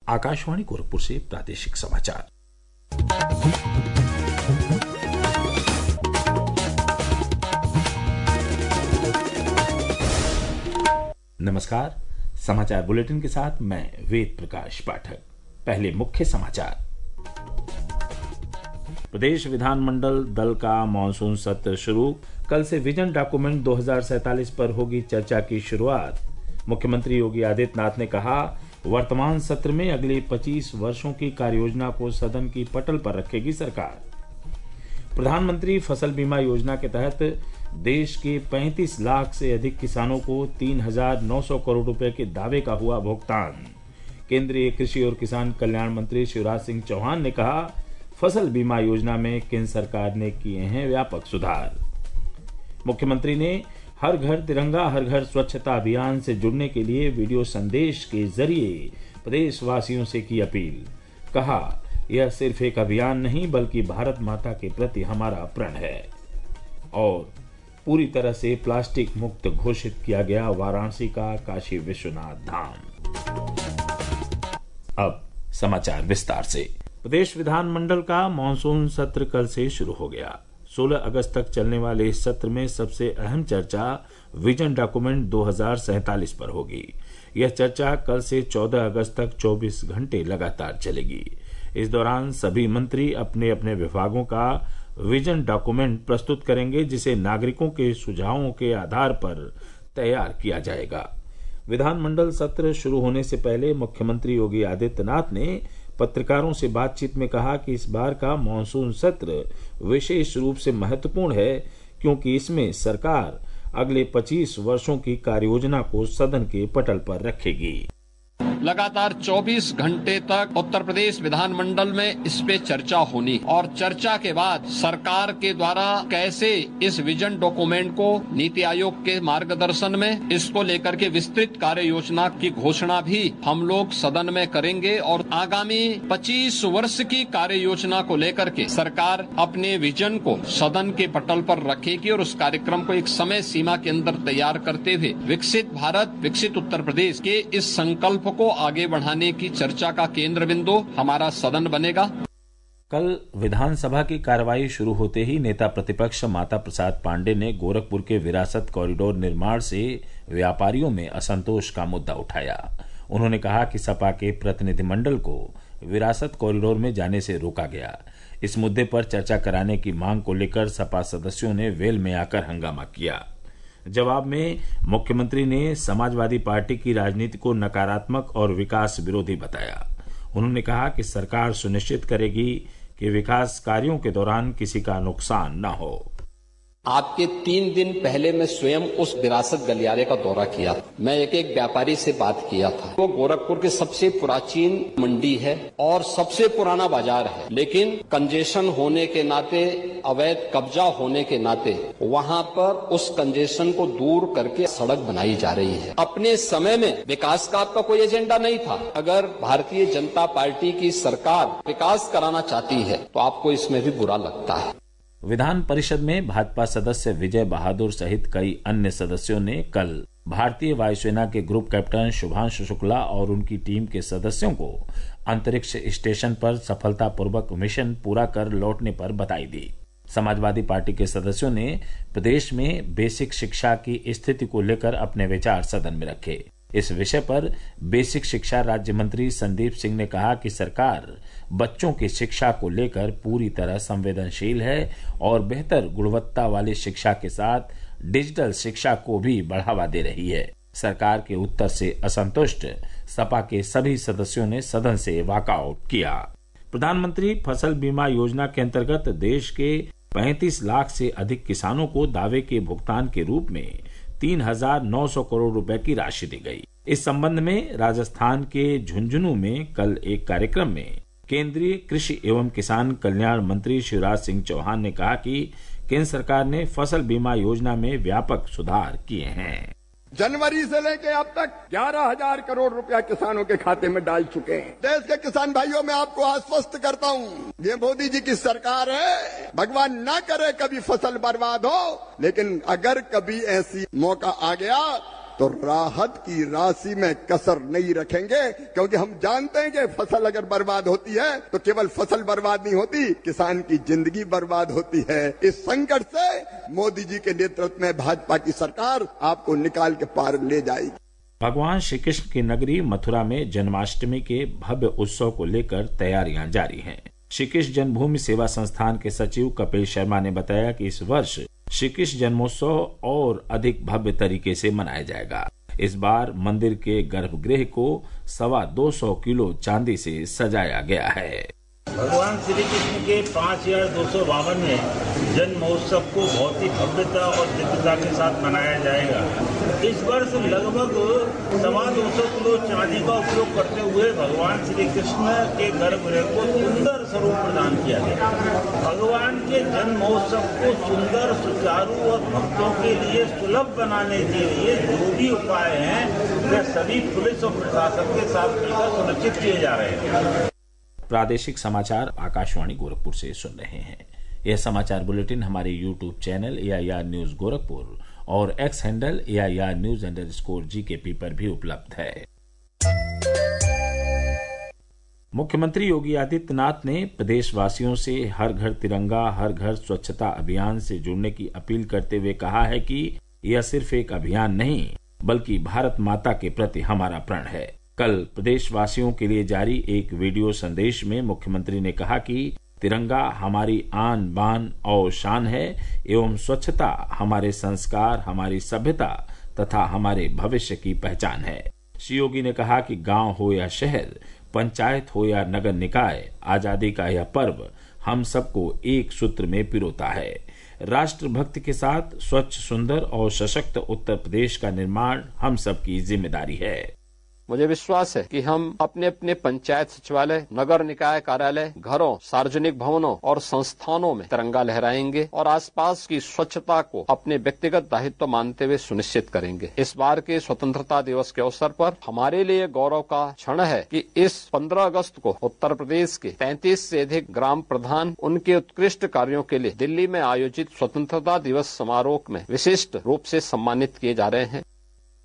आकाशवाणी गोरखपुर से प्रादेशिक समाचार। नमस्कार। समाचार बुलेटिन के साथ मैं वेद प्रकाश पाठक। पहले मुख्य समाचार। प्रदेश विधानमंडल दल का मानसून सत्र शुरू। कल से विजन डॉक्यूमेंट 2047 पर होगी चर्चा की शुरुआत। मुख्यमंत्री योगी आदित्यनाथ ने कहा, वर्तमान सत्र में अगले 25 वर्षों की कार्ययोजना को सदन की पटल पर रखेगी सरकार। प्रधानमंत्री फसल बीमा योजना के तहत देश के 35 लाख से अधिक किसानों को 3,900 करोड़ रुपए के दावे का हुआ भुगतान। केंद्रीय कृषि और किसान कल्याण मंत्री शिवराज सिंह चौहान ने कहा, फसल बीमा योजना में केंद्र सरकार ने किए हैं व्यापक सुधार। मुख्यमंत्री ने हर घर तिरंगा हर घर स्वच्छता अभियान से जुड़ने के लिए वीडियो संदेश के जरिए प्रदेशवासियों से की अपील। कहा, यह सिर्फ एक अभियान नहीं बल्कि भारत माता के प्रति हमारा प्रण है। और पूरी तरह से प्लास्टिक मुक्त घोषित किया गया वाराणसी का काशी विश्वनाथ धाम। अब समाचार विस्तार से। प्रदेश विधानमंडल का मानसून सत्र कल से शुरू हो गया। 16 अगस्त तक चलने वाले इस सत्र में सबसे अहम चर्चा विजन डॉक्यूमेंट 2047 पर होगी। यह चर्चा कल से 14 अगस्त तक 24 घंटे लगातार चलेगी। इस दौरान सभी मंत्री अपने अपने विभागों का विजन डॉक्यूमेंट प्रस्तुत करेंगे, जिसे नागरिकों के सुझावों के आधार पर तैयार किया जाएगा। विधानमंडल सत्र शुरू होने से पहले मुख्यमंत्री योगी आदित्यनाथ ने पत्रकारों से बातचीत में कहा कि इस बार का मानसून सत्र विशेष रूप से महत्वपूर्ण है, क्योंकि इसमें सरकार अगले 25 वर्षों की कार्ययोजना को सदन के पटल पर रखेगी। लगातार 24 घंटे तक उत्तर प्रदेश विधानमंडल में इस पे चर्चा होनी और चर्चा के बाद सरकार के द्वारा कैसे इस विजन डॉक्यूमेंट को नीति आयोग के मार्गदर्शन में इसको लेकर के विस्तृत कार्य योजना की घोषणा भी हम लोग सदन में करेंगे और आगामी 25 वर्ष की कार्य योजना को लेकर के सरकार अपने विजन को सदन के पटल पर रखेगी और उस कार्यक्रम को एक समय सीमा के अंदर तैयार करते हुए विकसित भारत विकसित उत्तर प्रदेश के इस संकल्प को आगे बढ़ाने की चर्चा का केंद्र बिंदु हमारा सदन बनेगा। कल विधानसभा की कार्रवाई शुरू होते ही नेता प्रतिपक्ष माता प्रसाद पांडे ने गोरखपुर के विरासत कॉरिडोर निर्माण से व्यापारियों में असंतोष का मुद्दा उठाया। उन्होंने कहा कि सपा के प्रतिनिधिमंडल को विरासत कॉरिडोर में जाने से रोका गया। इस मुद्दे पर चर्चा कराने की मांग को लेकर सपा सदस्यों ने वेल में आकर हंगामा किया। जवाब में मुख्यमंत्री ने समाजवादी पार्टी की राजनीति को नकारात्मक और विकास विरोधी बताया। उन्होंने कहा कि सरकार सुनिश्चित करेगी कि विकास कार्यों के दौरान किसी का नुकसान न हो। आपके 3 दिन पहले मैं स्वयं उस विरासत गलियारे का दौरा किया। मैं एक व्यापारी से बात किया था। वो गोरखपुर के सबसे प्राचीन मंडी है और सबसे पुराना बाजार है, लेकिन कंजेशन होने के नाते, अवैध कब्जा होने के नाते वहाँ पर उस कंजेशन को दूर करके सड़क बनाई जा रही है। अपने समय में विकास का आपका कोई एजेंडा नहीं था। अगर भारतीय जनता पार्टी की सरकार विकास कराना चाहती है तो आपको इसमें भी बुरा लगता है। विधान परिषद में भाजपा सदस्य विजय बहादुर सहित कई अन्य सदस्यों ने कल भारतीय वायुसेना के ग्रुप कैप्टन शुभांशु शुक्ला और उनकी टीम के सदस्यों को अंतरिक्ष स्टेशन पर सफलतापूर्वक मिशन पूरा कर लौटने पर बधाई दी। समाजवादी पार्टी के सदस्यों ने प्रदेश में बेसिक शिक्षा की स्थिति को लेकर अपने विचार सदन में रखे। इस विषय पर बेसिक शिक्षा राज्य मंत्री संदीप सिंह ने कहा कि सरकार बच्चों की शिक्षा को लेकर पूरी तरह संवेदनशील है और बेहतर गुणवत्ता वाली शिक्षा के साथ डिजिटल शिक्षा को भी बढ़ावा दे रही है। सरकार के उत्तर से असंतुष्ट सपा के सभी सदस्यों ने सदन से वॉकआउट किया। प्रधानमंत्री फसल बीमा योजना के अंतर्गत देश के 35 लाख से अधिक किसानों को दावे के भुगतान के रूप में 3,900 करोड़ रुपए की राशि दी गई। इस संबंध में राजस्थान के झुंझुनू में कल एक कार्यक्रम में केंद्रीय कृषि एवं किसान कल्याण मंत्री शिवराज सिंह चौहान ने कहा कि केंद्र सरकार ने फसल बीमा योजना में व्यापक सुधार किए हैं। जनवरी से लेके अब तक 11,000 करोड़ रुपया किसानों के खाते में डाल चुके हैं। देश के किसान भाइयों, मैं आपको आश्वस्त करता हूँ, ये मोदी जी की सरकार है। भगवान ना करे कभी फसल बर्बाद हो, लेकिन अगर कभी ऐसी मौका आ गया तो राहत की राशि में कसर नहीं रखेंगे, क्योंकि हम जानते हैं कि फसल अगर बर्बाद होती है तो केवल फसल बर्बाद नहीं होती, किसान की जिंदगी बर्बाद होती है। इस संकट से मोदी जी के नेतृत्व में भाजपा की सरकार आपको निकाल के पार ले जाएगी। भगवान श्री कृष्ण की नगरी मथुरा में जन्माष्टमी के भव्य उत्सव को लेकर तैयारियां जारी हैं। श्री कृष्ण जन्मभूमि सेवा संस्थान के सचिव कपिल शर्मा ने बताया कि इस वर्ष श्री कृष्ण जन्मोत्सव और अधिक भव्य तरीके से मनाया जाएगा। इस बार मंदिर के गर्भगृह को 225 किलो चांदी से सजाया गया है। भगवान श्री कृष्ण के 5252वें जन्म महोत्सव को बहुत ही भव्यता और दिव्यता के साथ मनाया जाएगा। इस वर्ष लगभग 225 किलो चांदी का उपयोग करते हुए भगवान श्री कृष्ण के गर्भगृह को सुंदर स्वरूप प्रदान किया गया। भगवान के जन्म महोत्सव को सुंदर, सुचारू और भक्तों के लिए सुलभ बनाने के लिए जो भी उपाय हैं वे सभी पुलिस और प्रशासन के साथ मिलकर सुनिश्चित किए जा रहे हैं। प्रादेशिक समाचार आकाशवाणी गोरखपुर से सुन रहे हैं। यह समाचार बुलेटिन हमारे YouTube channel AIR news Gorakhpur और X हैंडल AIR News_GKP पर भी उपलब्ध है। मुख्यमंत्री योगी आदित्यनाथ ने प्रदेशवासियों से हर घर तिरंगा हर घर स्वच्छता अभियान से जुड़ने की अपील करते हुए कहा है कि यह सिर्फ एक अभियान नहीं बल्कि भारत माता के प्रति हमारा प्रण है। कल प्रदेशवासियों के लिए जारी एक वीडियो संदेश में मुख्यमंत्री ने कहा कि तिरंगा हमारी आन बान और शान है एवं स्वच्छता हमारे संस्कार, हमारी सभ्यता तथा हमारे भविष्य की पहचान है। श्री योगी ने कहा कि गांव हो या शहर, पंचायत हो या नगर निकाय, आजादी का यह पर्व हम सबको एक सूत्र में पिरोता है। राष्ट्रभक्ति के साथ स्वच्छ, सुंदर और सशक्त उत्तर प्रदेश का निर्माण हम सबकी जिम्मेदारी है। मुझे विश्वास है कि हम अपने अपने पंचायत सचिवालय, नगर निकाय कार्यालय, घरों, सार्वजनिक भवनों और संस्थानों में तिरंगा लहराएंगे और आसपास की स्वच्छता को अपने व्यक्तिगत दायित्व मानते हुए सुनिश्चित करेंगे। इस बार के स्वतंत्रता दिवस के अवसर पर हमारे लिए गौरव का क्षण है कि इस 15 अगस्त को उत्तर प्रदेश के 33 से अधिक ग्राम प्रधान उनके उत्कृष्ट कार्यों के लिए दिल्ली में आयोजित स्वतंत्रता दिवस समारोह में विशिष्ट रूप से सम्मानित किए जा रहे हैं।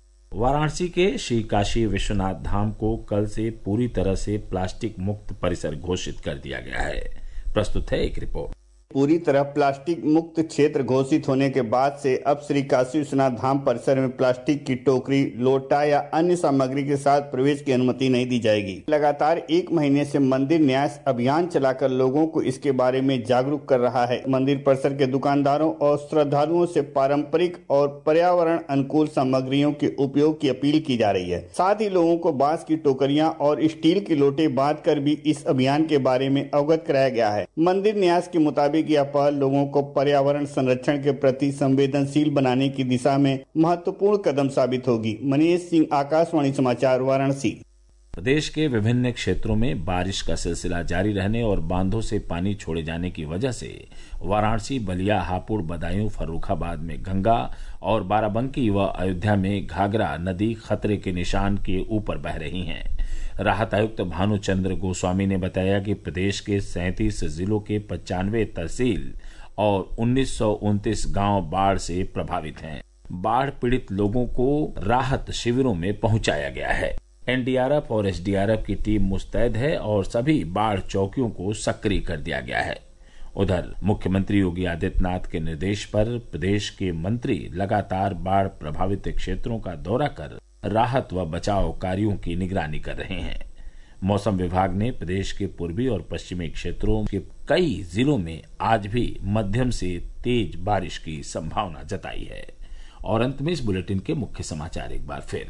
वाराणसी के श्री काशी विश्वनाथ धाम को कल से पूरी तरह से प्लास्टिक मुक्त परिसर घोषित कर दिया गया है। प्रस्तुत है एक रिपोर्ट। पूरी तरह प्लास्टिक मुक्त क्षेत्र घोषित होने के बाद से अब श्री काशी विश्वनाथ धाम परिसर में प्लास्टिक की टोकरी, लोटा या अन्य सामग्री के साथ प्रवेश की अनुमति नहीं दी जाएगी। लगातार 1 महीने से मंदिर न्यास अभियान चलाकर लोगों को इसके बारे में जागरूक कर रहा है। मंदिर परिसर के दुकानदारों और श्रद्धालुओं से पारंपरिक और पर्यावरण अनुकूल सामग्रियों के उपयोग की अपील की जा रही है। साथ ही लोगों को बांस की टोकरियां और स्टील के लोटे बांध कर भी इस अभियान के बारे में अवगत कराया गया है। मंदिर न्यास के मुताबिक यह पहल लोगों को पर्यावरण संरक्षण के प्रति संवेदनशील बनाने की दिशा में महत्वपूर्ण कदम साबित होगी। मनीष सिंह, आकाशवाणी समाचार, वाराणसी। प्रदेश के विभिन्न क्षेत्रों में बारिश का सिलसिला जारी रहने और बांधों से पानी छोड़े जाने की वजह से वाराणसी, बलिया, हापुड़, बदायूं, फर्रुखाबाद में गंगा और बाराबंकी व अयोध्या में घाघरा नदी खतरे के निशान के ऊपर बह रही हैं। राहत आयुक्त भानुचंद्र गोस्वामी ने बताया कि प्रदेश के 37 जिलों के 95 तहसील और 1929 गांव बाढ़ से प्रभावित हैं। बाढ़ पीड़ित लोगों को राहत शिविरों में पहुंचाया गया है। एनडीआरएफ और एसडीआरएफ की टीम मुस्तैद है और सभी बाढ़ चौकियों को सक्रिय कर दिया गया है। उधर मुख्यमंत्री योगी आदित्यनाथ के निर्देश पर प्रदेश के मंत्री लगातार बाढ़ प्रभावित क्षेत्रों का दौरा कर राहत व बचाव कार्यों की निगरानी कर रहे हैं। मौसम विभाग ने प्रदेश के पूर्वी और पश्चिमी क्षेत्रों के कई जिलों में आज भी मध्यम से तेज बारिश की संभावना जताई है। और अंत में इस बुलेटिन के मुख्य समाचार एक बार फिर।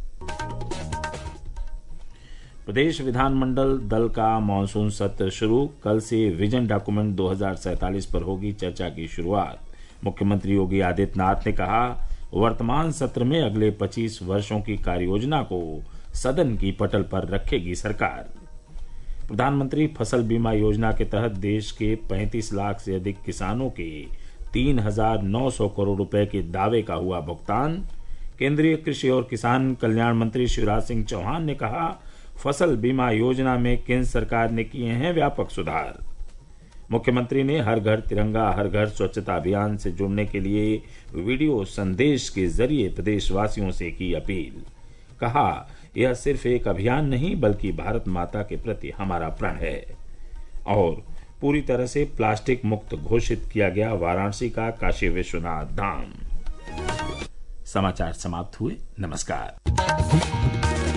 प्रदेश विधानमंडल दल का मानसून सत्र शुरू, कल से विजन डॉक्यूमेंट 2047 पर होगी चर्चा की शुरुआत। मुख्यमंत्री योगी आदित्यनाथ ने कहा, वर्तमान सत्र में अगले 25 वर्षों की कार्ययोजना को सदन की पटल पर रखेगी सरकार। प्रधानमंत्री फसल बीमा योजना के तहत देश के 35 लाख से अधिक किसानों के 3,900 करोड़ रुपए के दावे का हुआ भुगतान। केंद्रीय कृषि और किसान कल्याण मंत्री शिवराज सिंह चौहान ने कहा, फसल बीमा योजना में केंद्र सरकार ने किए हैं व्यापक सुधार। मुख्यमंत्री ने हर घर तिरंगा हर घर स्वच्छता अभियान से जुड़ने के लिए वीडियो संदेश के जरिए प्रदेशवासियों से की अपील। कहा, यह सिर्फ एक अभियान नहीं बल्कि भारत माता के प्रति हमारा प्रण है। और पूरी तरह से प्लास्टिक मुक्त घोषित किया गया वाराणसी का काशी विश्वनाथ धाम। समाचार समाप्त हुए। नमस्कार।